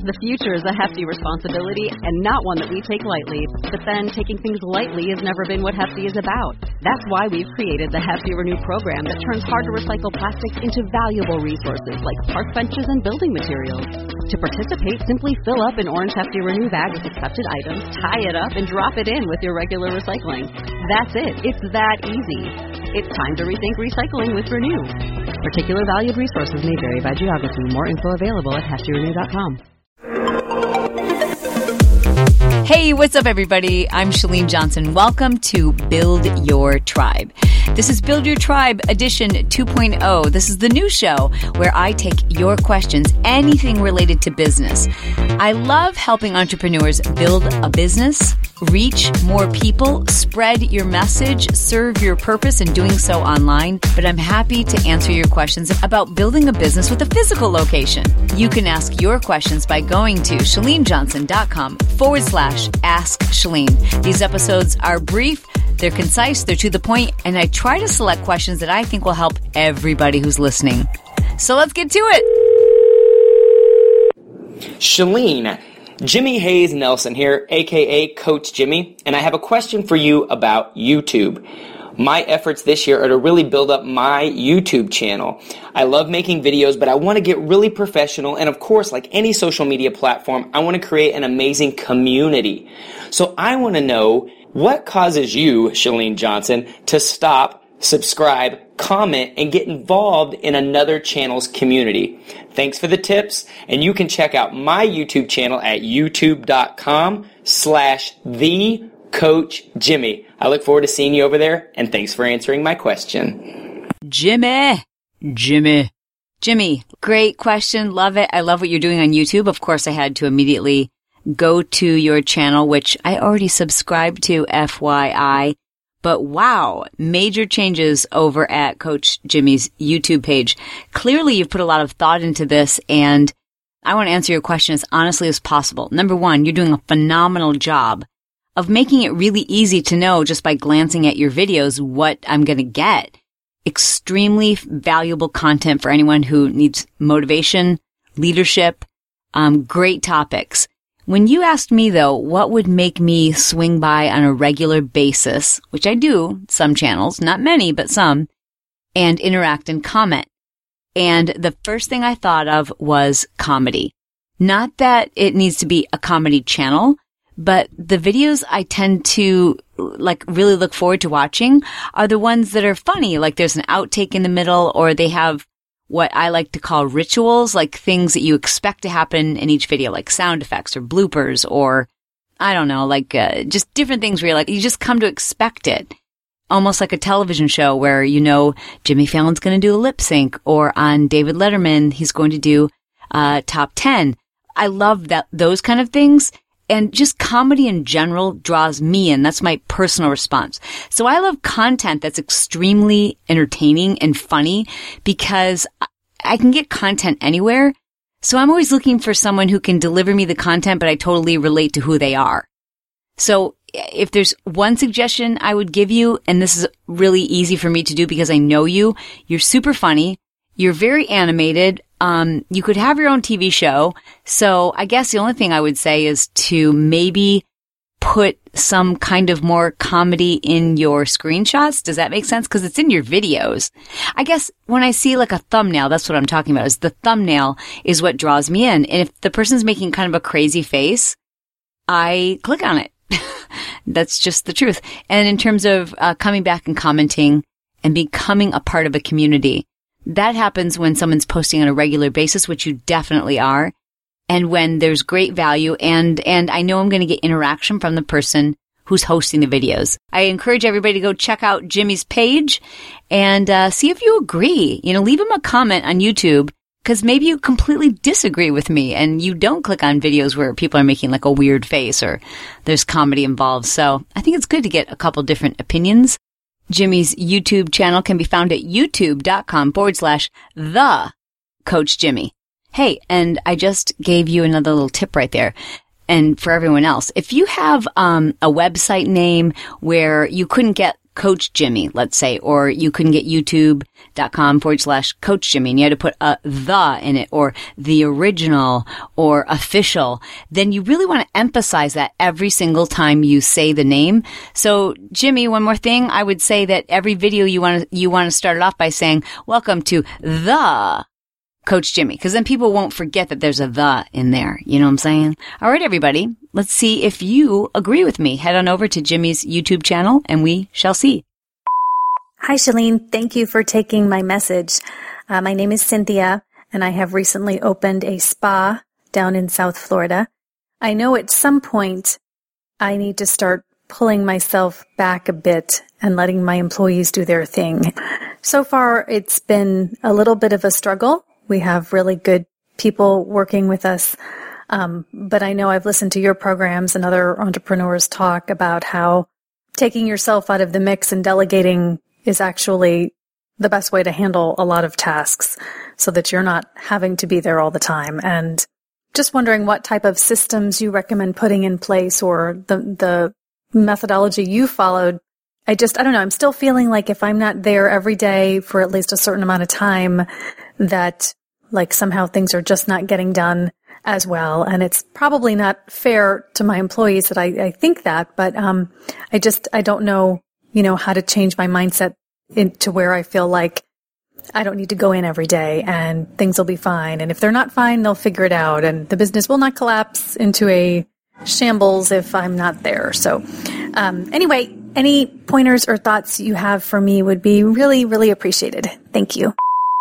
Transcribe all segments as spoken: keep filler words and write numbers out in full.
The future is a hefty responsibility and not one that we take lightly. But then taking things lightly has never been what Hefty is about. That's why we've created the Hefty Renew program that turns hard-to-recycle plastics into valuable resources like park benches and building materials. To participate, simply fill up an orange Hefty Renew bag with accepted items, tie it up, and drop it in with your regular recycling. That's it. It's that easy. It's time to rethink recycling with Renew. Particular valued resources may vary by geography. More info available at hefty renew dot com. Hey, what's up, everybody? I'm Chalene Johnson. Welcome to Build Your Tribe. This is Build Your Tribe edition two point oh. This is the new show where I take your questions, anything related to business. I love helping entrepreneurs build a business, reach more people, spread your message, serve your purpose, and doing so online. But I'm happy to answer your questions about building a business with a physical location. You can ask your questions by going to chalenejohnson.com forward slash ask Chalene. These episodes are brief, they're concise, they're to the point, and I try to select questions that I think will help everybody who's listening. So let's get to it. Chalene, Jimmy Hayes Nelson here, aka Coach Jimmy, and I have a question for you about YouTube. My efforts this year are to really build up my YouTube channel. I love making videos, but I want to get really professional, and of course, like any social media platform, I want to create an amazing community. So I want to know, what causes you, Chalene Johnson, to stop, subscribe, comment, and get involved in another channel's community? Thanks for the tips, and you can check out my YouTube channel at youtube.com slash the Coach Jimmy. I look forward to seeing you over there, and thanks for answering my question. Jimmy, Jimmy, Jimmy, great question. Love it. I love what you're doing on YouTube. Of course, I had to immediately go to your channel, which I already subscribed to, F Y I. But wow, major changes over at Coach Jimmy's YouTube page. Clearly, you've put a lot of thought into this, and I want to answer your question as honestly as possible. Number one, you're doing a phenomenal job of making it really easy to know just by glancing at your videos what I'm going to get. Extremely valuable content for anyone who needs motivation, leadership, um, great topics. When you asked me, though, what would make me swing by on a regular basis, which I do, some channels, not many, but some, and interact and comment. And the first thing I thought of was comedy. Not that it needs to be a comedy channel, but the videos I tend to like really look forward to watching are the ones that are funny, like there's an outtake in the middle, or they have what I like to call rituals, like things that you expect to happen in each video, like sound effects or bloopers, or I don't know, like uh, just different things where you're like, you just come to expect it. Almost like a television show where, you know, Jimmy Fallon's going to do a lip sync, or on David Letterman, he's going to do uh top ten. I love that, those kind of things. And just comedy in general draws me in. That's my personal response. So I love content that's extremely entertaining and funny because I can get content anywhere. So I'm always looking for someone who can deliver me the content, but I totally relate to who they are. So if there's one suggestion I would give you, and this is really easy for me to do because I know you, you're super funny. You're very animated. Um, you could have your own T V show. So I guess the only thing I would say is to maybe put some kind of more comedy in your screenshots. Does that make sense? Because it's in your videos. I guess when I see like a thumbnail, that's what I'm talking about, is the thumbnail is what draws me in. And if the person's making kind of a crazy face, I click on it. That's just the truth. And in terms of uh, coming back and commenting and becoming a part of a community, that happens when someone's posting on a regular basis, which you definitely are, and when there's great value, and and I know I'm going to get interaction from the person who's hosting the videos. I encourage everybody to go check out Jimmy's page and uh, see if you agree. You know, leave him a comment on YouTube, because maybe you completely disagree with me and you don't click on videos where people are making like a weird face or there's comedy involved. So I think it's good to get a couple different opinions. Jimmy's YouTube channel can be found at youtube.com forward slash the Coach Jimmy. Hey, and I just gave you another little tip right there. And for everyone else, if you have um, a website name where you couldn't get Coach Jimmy, let's say, or you couldn't get youtube.com forward slash Coach Jimmy and you had to put a the in it or the original or official, then you really want to emphasize that every single time you say the name. So Jimmy, one more thing, I would say that every video you want to, you want to start it off by saying, welcome to the Coach Jimmy, because then people won't forget that there's a the in there. You know what I'm saying? All right, everybody. Let's see if you agree with me. Head on over to Jimmy's YouTube channel and we shall see. Hi, Chalene. Thank you for taking my message. Uh, my name is Cynthia, and I have recently opened a spa down in South Florida. I know at some point I need to start pulling myself back a bit and letting my employees do their thing. So far, it's been a little bit of a struggle. We have really good people working with us. Um, but I know I've listened to your programs and other entrepreneurs talk about how taking yourself out of the mix and delegating is actually the best way to handle a lot of tasks so that you're not having to be there all the time. And just wondering what type of systems you recommend putting in place or the, the methodology you followed. I just, I don't know, I'm still feeling like if I'm not there every day for at least a certain amount of time, that like somehow things are just not getting done as well. And it's probably not fair to my employees that I, I think that, but um, I just, I don't know, you know, how to change my mindset into where I feel like I don't need to go in every day and things will be fine. And if they're not fine, they'll figure it out and the business will not collapse into a shambles if I'm not there. So um, anyway, any pointers or thoughts you have for me would be really, really appreciated. Thank you.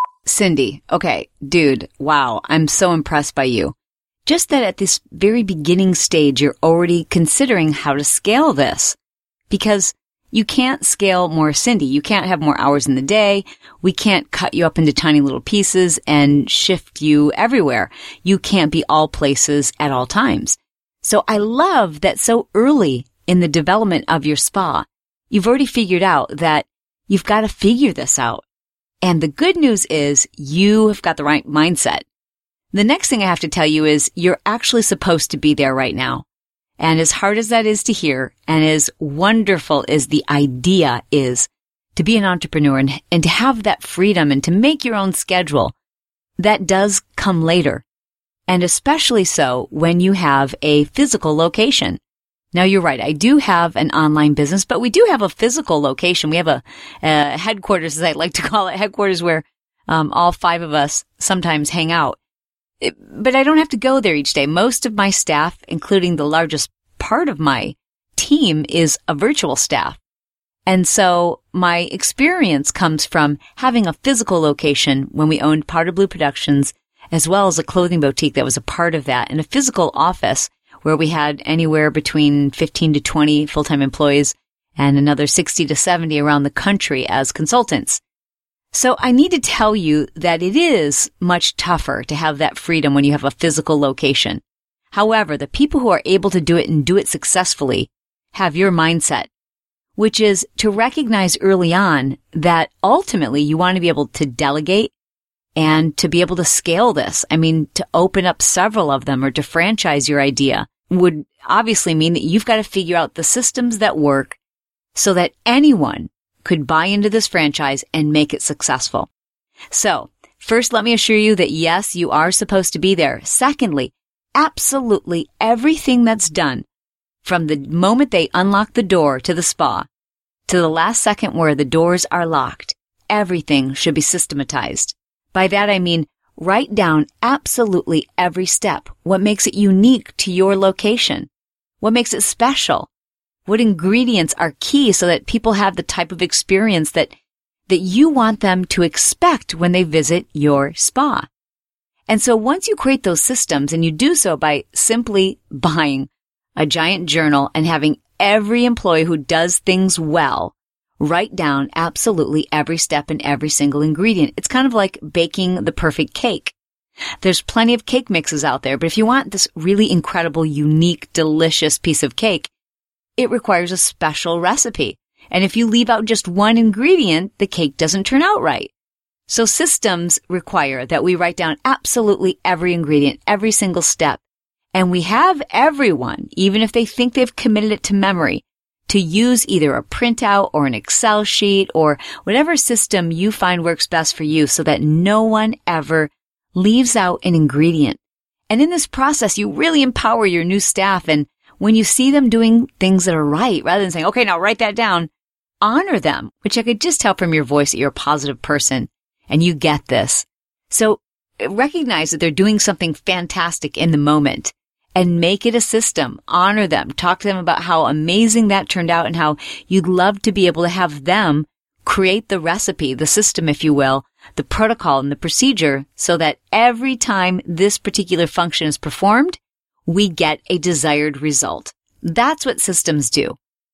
Cindy, okay, dude, wow, I'm so impressed by you. Just that at this very beginning stage, you're already considering how to scale this. Because you can't scale more Cindy. You can't have more hours in the day. We can't cut you up into tiny little pieces and shift you everywhere. You can't be all places at all times. So I love that so early in the development of your spa, you've already figured out that you've got to figure this out. And the good news is you have got the right mindset. The next thing I have to tell you is you're actually supposed to be there right now. And as hard as that is to hear, and as wonderful as the idea is to be an entrepreneur and, and to have that freedom and to make your own schedule, that does come later. And especially so when you have a physical location. Now, you're right. I do have an online business, but we do have a physical location. We have a, a headquarters, as I like to call it, headquarters where um, all five of us sometimes hang out. It, but I don't have to go there each day. Most of my staff, including the largest part of my team, is a virtual staff. And so my experience comes from having a physical location when we owned Powder Blue Productions, as well as a clothing boutique that was a part of that, and a physical office where we had anywhere between fifteen to twenty full-time employees and another sixty to seventy around the country as consultants. So I need to tell you that it is much tougher to have that freedom when you have a physical location. However, the people who are able to do it and do it successfully have your mindset, which is to recognize early on that ultimately you want to be able to delegate and to be able to scale this. I mean, to open up several of them or to franchise your idea would obviously mean that you've got to figure out the systems that work so that anyone could buy into this franchise and make it successful. So, first, let me assure you that yes, you are supposed to be there. Secondly, absolutely everything that's done from the moment they unlock the door to the spa to the last second where the doors are locked, everything should be systematized. By that, I mean write down absolutely every step. What makes it unique to your location? What makes it special? What ingredients are key so that people have the type of experience that, that you want them to expect when they visit your spa? And so once you create those systems, and you do so by simply buying a giant journal and having every employee who does things well write down absolutely every step and every single ingredient. It's kind of like baking the perfect cake. There's plenty of cake mixes out there, but if you want this really incredible, unique, delicious piece of cake, it requires a special recipe. And if you leave out just one ingredient, the cake doesn't turn out right. So systems require that we write down absolutely every ingredient, every single step. And we have everyone, even if they think they've committed it to memory, to use either a printout or an Excel sheet or whatever system you find works best for you so that no one ever leaves out an ingredient. And in this process, you really empower your new staff. And when you see them doing things that are right, rather than saying, okay, now write that down, honor them, which I could just tell from your voice that you're a positive person and you get this. So recognize that they're doing something fantastic in the moment and make it a system. Honor them. Talk to them about how amazing that turned out and how you'd love to be able to have them create the recipe, the system, if you will, the protocol and the procedure so that every time this particular function is performed, we get a desired result. That's what systems do.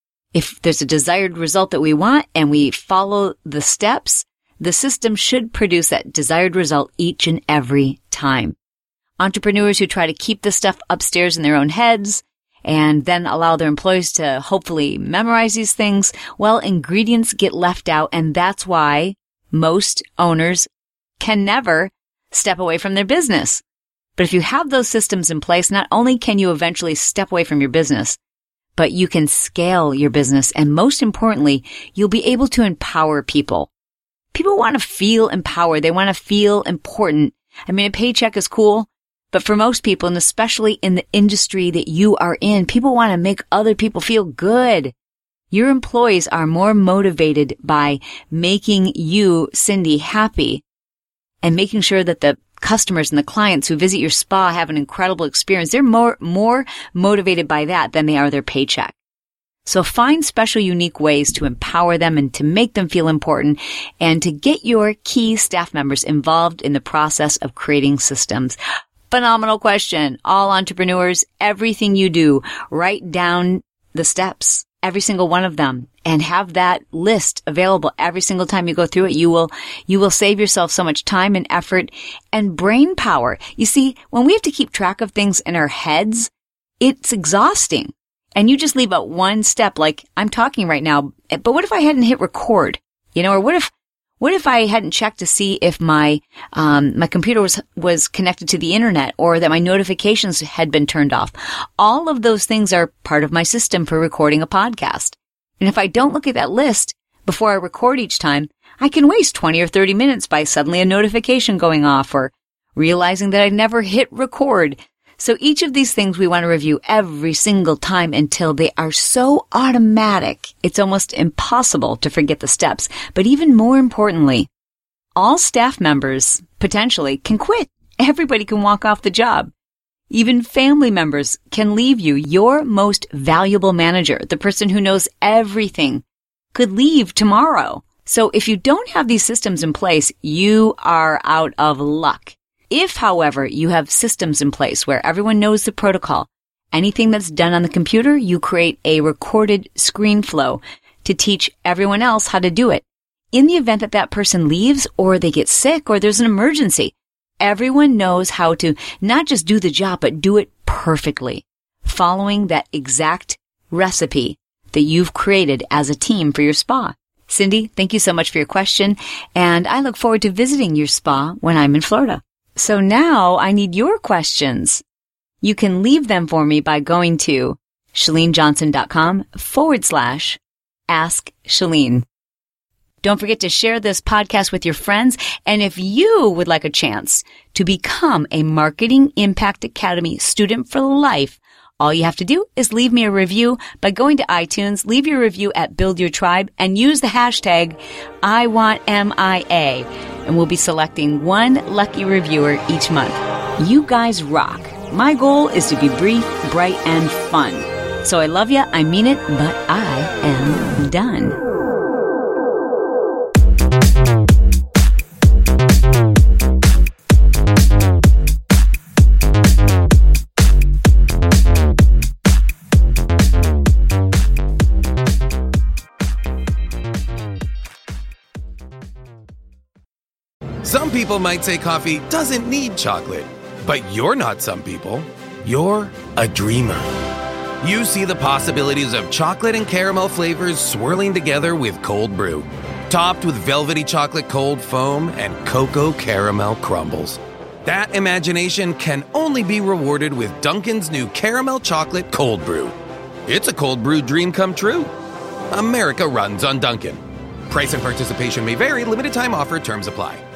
If there's a desired result that we want and we follow the steps, the system should produce that desired result each and every time. Entrepreneurs who try to keep this stuff upstairs in their own heads and then allow their employees to hopefully memorize these things, well, ingredients get left out, and that's why most owners can never step away from their business. But if you have those systems in place, not only can you eventually step away from your business, but you can scale your business, and most importantly, you'll be able to empower people. People want to feel empowered. They want to feel important. I mean, a paycheck is cool. But for most people, and especially in the industry that you are in, people want to make other people feel good. Your employees are more motivated by making you, Cindy, happy and making sure that the customers and the clients who visit your spa have an incredible experience. They're more, more motivated by that than they are their paycheck. So find special, unique ways to empower them and to make them feel important and to get your key staff members involved in the process of creating systems. Phenomenal question. All entrepreneurs, everything you do, write down the steps, every single one of them, and have that list available every single time you go through it. You will, you will save yourself so much time and effort and brain power. You see, when we have to keep track of things in our heads, it's exhausting. And you just leave out one step, like I'm talking right now, but what if I hadn't hit record? You know, or what if, What if I hadn't checked to see if my um my computer was was connected to the internet or that my notifications had been turned off? All of those things are part of my system for recording a podcast. And if I don't look at that list before I record each time, I can waste twenty or thirty minutes by suddenly a notification going off or realizing that I never hit record. So each of these things we want to review every single time until they are so automatic, it's almost impossible to forget the steps. But even more importantly, all staff members potentially can quit. Everybody can walk off the job. Even family members can leave you. Your most valuable manager, the person who knows everything, could leave tomorrow. So if you don't have these systems in place, you are out of luck. If, however, you have systems in place where everyone knows the protocol, anything that's done on the computer, you create a recorded screen flow to teach everyone else how to do it. In the event that that person leaves or they get sick or there's an emergency, everyone knows how to not just do the job, but do it perfectly, following that exact recipe that you've created as a team for your spa. Cindy, thank you so much for your question, and I look forward to visiting your spa when I'm in Florida. So now I need your questions. You can leave them for me by going to ChaleneJohnson.com forward slash Ask Chalene. Don't forget to share this podcast with your friends. And if you would like a chance to become a Marketing Impact Academy student for life, all you have to do is leave me a review by going to iTunes, leave your review at Build Your Tribe, and use the hashtag I want M I A. And we'll be selecting one lucky reviewer each month. You guys rock. My goal is to be brief, bright, and fun. So I love you, I mean it, but I am done. Some people might say coffee doesn't need chocolate, but you're not some people. You're a dreamer. You see the possibilities of chocolate and caramel flavors swirling together with cold brew, topped with velvety chocolate cold foam and cocoa caramel crumbles. That imagination can only be rewarded with Dunkin's new caramel chocolate cold brew. It's a cold brew dream come true. America runs on Dunkin'. Price and participation may vary. Limited time offer. Terms apply.